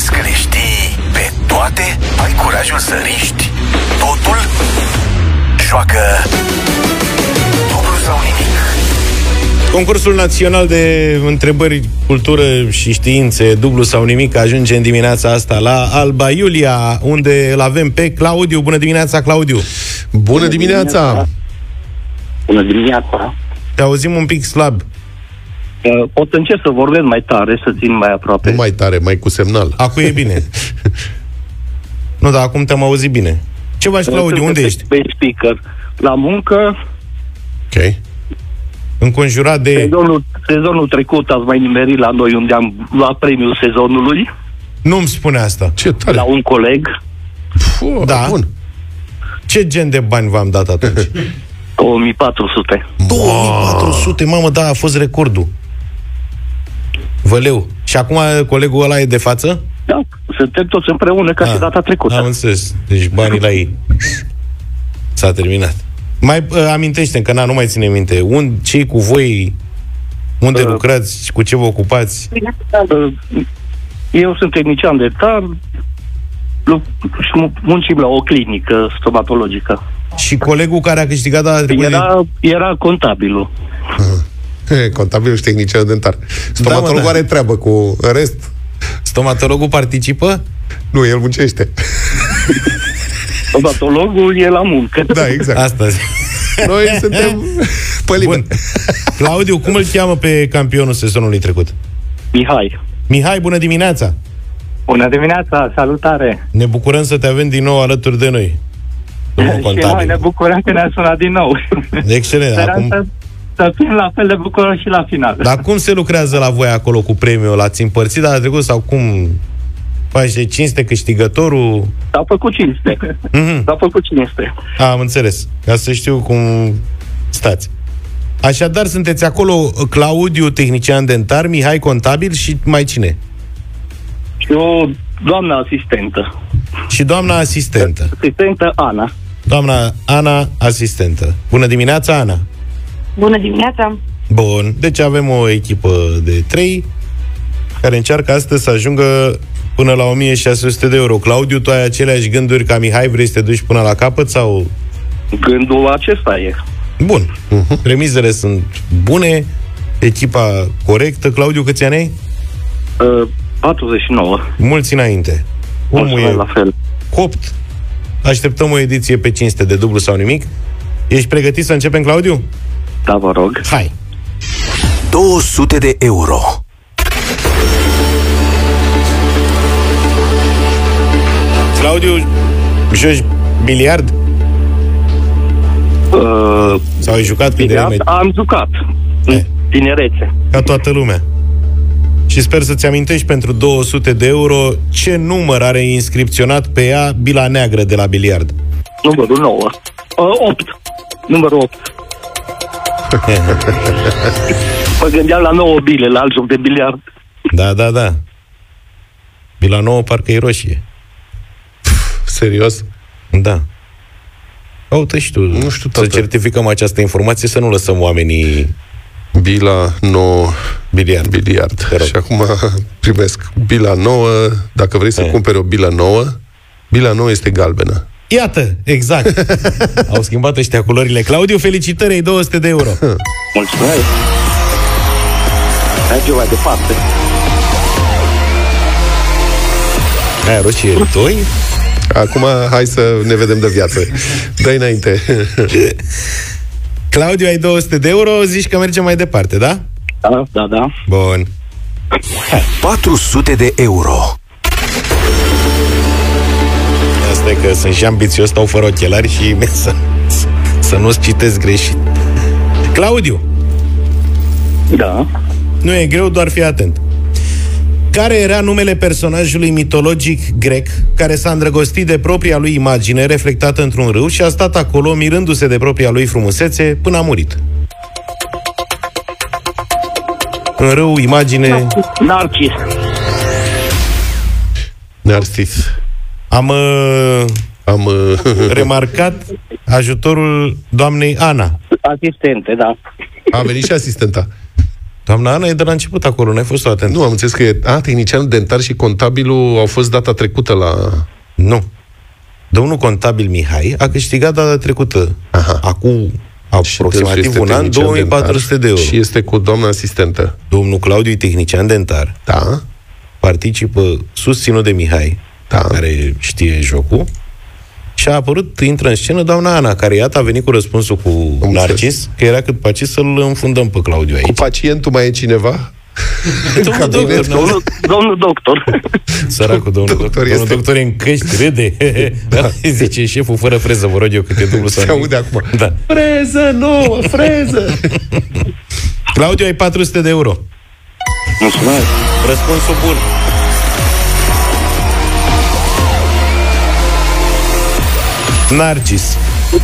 Crezi că le știi pe toate? Ai curajul să riști totul? Joacă dublu sau nimic. Concursul național de întrebări, cultură și științe, dublu sau nimic, ajunge în dimineața asta la Alba Iulia, unde îl avem pe Claudiu. Bună dimineața, Claudiu! Bună dimineața! Bună dimineața! Te auzim un pic slab. Pot să încerc să vorbesc mai tare, să țin mai aproape. Nu mai tare, mai cu semnal. Acum e bine. Nu, dar acum te-am auzit bine. Ce faci, Claudiu? Unde ești? Pe speaker. La muncă. Ok. Înconjurat de... Sezonul trecut ați mai nimerit la noi, unde am luat premiul sezonului. Nu-mi spune asta. Ce tare! La un coleg. Da. Bun. Ce gen de bani v-am dat atunci? 2400. 2400, mamă, da, a fost recordul. Văleu. Și acum colegul ăla e de față? Da, suntem toți împreună ca și data trecută. Am înțeles. Deci banii la ei. S-a terminat. Mai amintește-mi, că nu mai ține minte. Ce-i cu voi? Unde lucrați și cu ce vă ocupați? Eu sunt tehnician de tar și muncim la o clinică stomatologică. Și colegul care a câștigat data trecută? Era contabilul. Contabilul și tehnician dentar. Stomatologul are treabă cu rest. Stomatologul participă? Nu, el muncește. Stomatologul e la muncă. Da, exact. Asta. Noi suntem pe liber. Bun. Claudiu, cum îl cheamă pe campionul sezonului trecut? Mihai. Mihai, bună dimineața! Bună dimineața, salutare! Ne bucurăm să te avem din nou alături de noi. Și noi ne bucurăm că ne-a sunat din nou. Excelent. Sperăm să fim la fel de bucuroși și la final. Dar cum se lucrează la voi acolo cu premiul? L-ați împărțit data trecut sau cum? Faci de cinste câștigătorul? S-a făcut cinste. S-a făcut cinste. Am înțeles. Ca să știu cum stați. Așadar, sunteți acolo Claudiu, tehnician dentar, Mihai, contabil și mai cine? Și o doamnă asistentă. Și doamna asistentă. Asistentă Ana. Doamna Ana, asistentă. Bună dimineața, Ana! Bună dimineața! Bun, deci avem o echipă de 3 care încearcă astăzi să ajungă până la 1600 de euro. Claudiu, tu ai aceleași gânduri ca Mihai? Vrei să te duci până la capăt sau... Gândul acesta e. Bun. Premizele sunt bune, echipa corectă. Claudiu, câți ani ai? 49. Mulți înainte. Omul e la fel. copt. Așteptăm o ediție pe cinste de dublu sau nimic. Ești pregătit să începem, Claudiu? Da, vă rog. Hai. 200 de euro. Claudiu, joci biliard? Sau ai jucat când erai Am jucat. Tinerețe. ca toată lumea. Și sper să-ți amintești pentru 200 de euro ce număr are inscripționat pe ea bila neagră de la biliard. Numărul 9. 8. Numărul 8. Mă gândeam la 9 bile, la alt joc de biliard. Da. Bila 9 parcă e roșie. Serios? Da. Caută și tu. Nu știu să certificăm această informație, să nu lăsăm oamenii... Bila 9 biliard. Și acum primesc bila 9. Dacă vrei să cumperi o bila 9, bila 9 este galbenă. Iată, exact. Au schimbat ăștia culorile. Claudiu, felicitări, ai 200 de euro. Mulțumesc. Mergem mai departe. Aia roșie 2. Acum hai să ne vedem de viață. Dă-i înainte. Claudiu, ai 200 de euro, zici că mergem mai departe, da? Da. Bun. 400 de euro. Asta e că sunt și ambițios, stau fără ochelari și să nu-ți citesc greșit. Claudiu. Da. Nu e greu, doar fii atent. Care era numele personajului mitologic grec care s-a îndrăgostit de propria lui imagine reflectată într-un râu și a stat acolo mirându-se de propria lui frumusețe până a murit? În râu, imagine... Narcis. Am remarcat ajutorul doamnei Ana. Asistente, da. A venit și asistenta. Doamna Ana e de la început acolo, n-ai fost atent. Nu, am înțeles că tehnicianul dentar și contabilul au fost data trecută la... Nu. Domnul contabil Mihai a câștigat data trecută. Aha. Acum aproximativ un an, 2400 de euro. Și este cu doamna asistentă. Domnul Claudiu e tehnician dentar. Da. Participă susținut de Mihai, care știe jocul. Și a apărut, intră în scenă doamna Ana, care iată a venit cu răspunsul cu Narcis, că era cât paci să-l înfundăm pe Claudiu aici. Cu pacientul mai e cineva? Domnul doctor. Săracul domnul doctor. Domnul doctor e în căști, râde. Da. Zice șeful fără freză, vă rog eu, câte dublu se aude acum. Da. Freză nouă, freză! Claudiu, ai 400 de euro. Mulțumesc. Răspunsul bun. Narcis.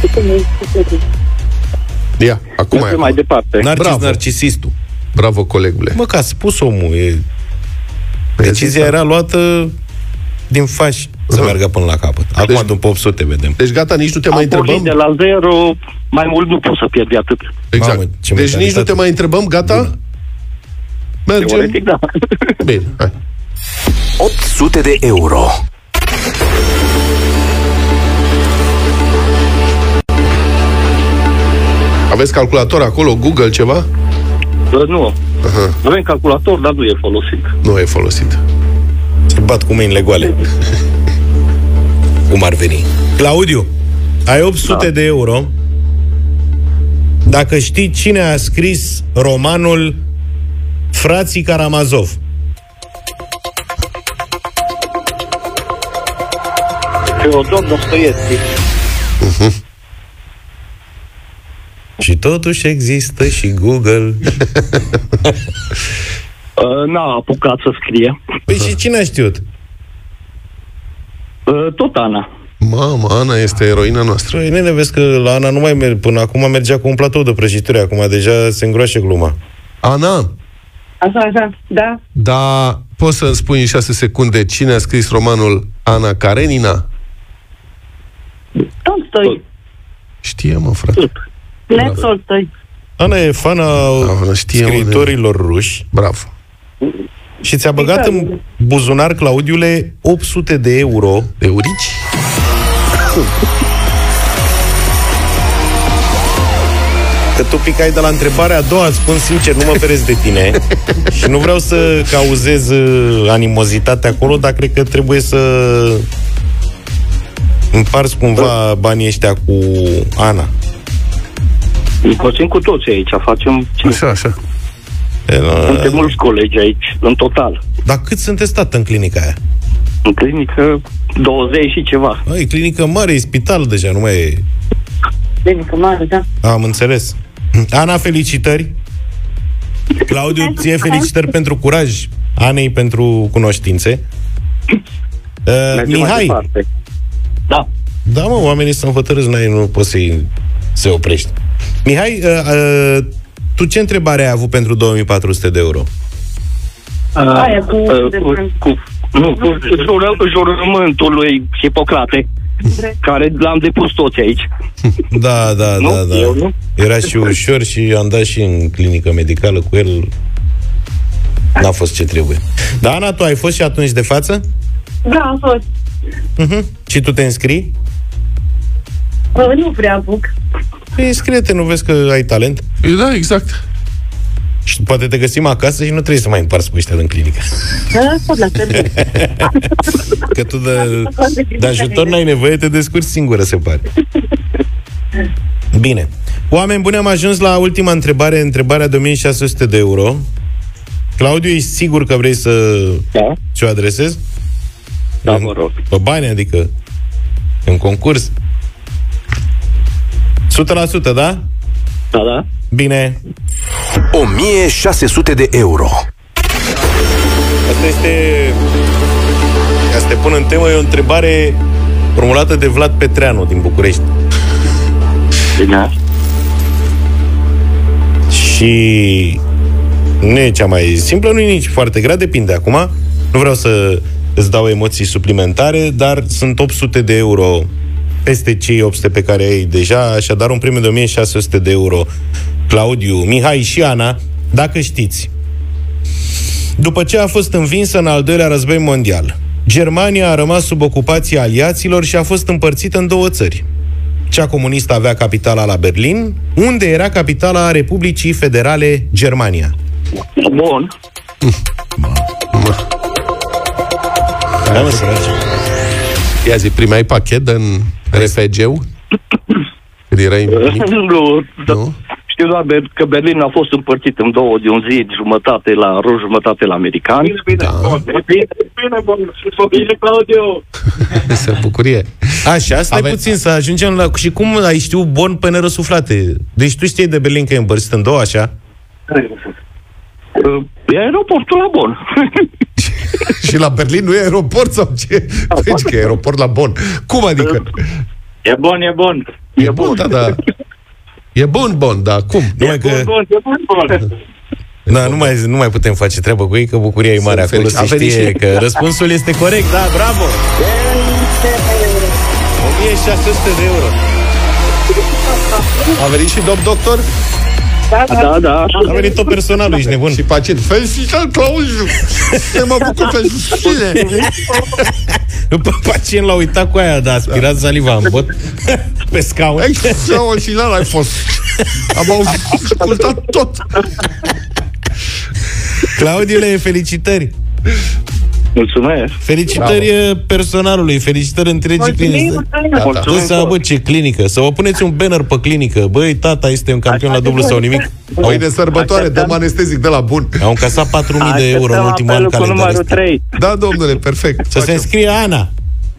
Ia, acum mai departe. Narcis, bravo. narcisistul. Bravo, colegule. Mă, că a spus omul. Decizia era luată din faș să meargă până la capăt. Acum, după 800, vedem. Deci gata, nici nu te mai întrebăm? de la 0, mai mult nu poți să pierzi atât. Exact. Mamă, deci nici nu te mai întrebăm, gata? Bine. Mergem? Teoretic, da. Bine, hai. 800 de euro. Aveți calculator acolo, Google, ceva? Nu. Avem calculator, dar nu e folosit. Nu e folosit. Se bat cu mâinile goale. Cum ar veni. Claudiu, ai 800 de euro dacă știi cine a scris romanul Frații Karamazov. Feodor Dostoievski. Și totuși există și Google. N-a apucat să scrie. Păi și cine a știut? Tot Ana. Mamă, Ana este eroina noastră. Păi, nene, vezi că la Ana nu mai merge. Până acum mergea cu un platou de prăjituri. Acum deja se îngroașe gluma. Ana? Așa, da. Da, poți să-mi spui în 6 secunde cine a scris romanul Ana Karenina? Tolstoi. Știe, mă, frate. Lev Tolstoi. Ana e fana scriitorilor ruși. Bravo. Și ți-a băgat în buzunar, Claudiule, 800 de euro. De eurici? Că tu picai de la întrebarea a doua, spun sincer, nu mă feresc de tine. Și nu vreau să cauzez animozitate acolo, dar cred că trebuie să împarți cumva banii ăștia cu Ana. Facem cu toți aici, facem... Așa. Suntem mulți colegi aici, în total. Dar cât sunteți, tată, în clinica aia? În clinică 20 și ceva. E clinică mare, e spital deja, nu mai e... Clinică mare, da. Am înțeles. Ana, felicitări. Claudiu, ție felicitări pentru curaj, Anei pentru cunoștințe. Mihai. Da. Da, mă, oamenii sunt hotărâți, nu poți să-i se oprești. Mihai, tu ce întrebare ai avut pentru 2400 de euro? Aia cu jurământul lui Hipocrate, care l-am depus toți aici. Da. Eu nu? Era și ușor și am dat și în clinică medicală cu el. N-a fost ce trebuie. Dar, Ana, tu ai fost și atunci de față? Da, am fost. Și tu te înscrii? Nu prea apuc. Păi înscrie-te, nu vezi că ai talent? Da, exact. Și poate te găsim acasă și nu trebuie să mai împarți pe ăștia din clinică. Pot la fel. Că tu de ajutor n-ai nevoie, te descurci singură, se pare. Bine. Oameni buni, am ajuns la ultima întrebare, întrebarea de 1600 de euro. Claudiu, ești sigur că vrei să ți-o adresezi? Da, mă rog. Pe bani, adică în concurs? 100%, da? Da. Bine. 1600 de euro. Asta este... Ca să te pun în temă, e o întrebare formulată de Vlad Petreanu din București. Bine. Și nu e cea mai simplă, nu e nici foarte grea, depinde acum. Nu vreau să îți dau emoții suplimentare, dar sunt 800 de euro peste cei 800 pe care ai deja, așadar un premiu de 1600 de euro. Claudiu, Mihai și Ana Dacă știți. După ce a fost învinsă în al doilea război mondial, Germania a rămas sub ocupația aliaților și a fost împărțită în două țări. Cea comunistă avea capitala la Berlin, unde era capitala Republicii Federale Germania. Bun. Ia zi, primeai pachet în refegeu? Când erai mic? Nu. Știu doar că Berlin a fost împărțit în două, de un zid, jumătate la ruși, jumătate la americani. Bine, Claudiu! Este bucurie. Așa, stai puțin să ajungem la... Și cum ai știut Bonn pe nerăsuflate? Deci tu știi de Berlin că e împărțit în două, așa? E aeroportul la Bonn. Și la Berlin nu e aeroport sau ce? Deci că e aeroport la Bonn. Cum adică? E bun, e bun. E bun, da. E bun, dar cum? E bun. Da, nu mai putem face treabă cu ei, că bucuria e mare acolo. Se știe că răspunsul este corect. Da, bravo! 1600 de euro. A venit și domn doctor? Da. A venit tot personalul, ești nebun. Și pacient. Felicitări, Claudiu! Ne mă bucur pe susține! Pacient l-a uitat cu aia, dar a aspirat saliva în bot pe scaun. Extraordinar ai fost! Am ascultat tot! Claudiule, felicitări! Mulțumesc! Felicitări personalului, felicitări întregii clinici. Bă, ce clinică! Să vă puneți un banner pe clinică. Băi, tata este un campion la dublu sau nimic. Mâine de sărbătoare, dăm anestezic de la bun. Au încasat 4.000 de euro în ultimul an calendaristic. Da, domnule, perfect. Să se înscrie Ana.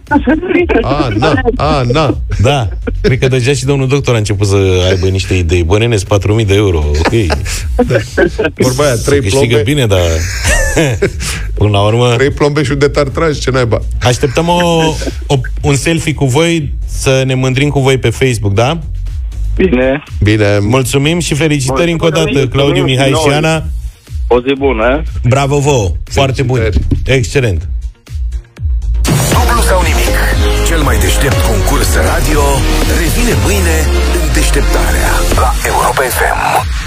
Ana. Da, cred că deja și domnul doctor a început să aibă niște idei. Bă, nene, 4.000 de euro, ok. Da. Vorba aia, 3 plombe. Bine, dar până la urmă 3 plombe și un de tartraj, ce naiba. Așteptăm un selfie cu voi, să ne mândrim cu voi pe Facebook, da? Bine. Mulțumim și felicitări încă o dată, Claudiu, Mihai și Ana. O zi bună. Bravo vouă, foarte bun. Excelent. Dublu sau nimic. Cel mai deștept concurs radio revine mâine în deșteptarea la Europa FM.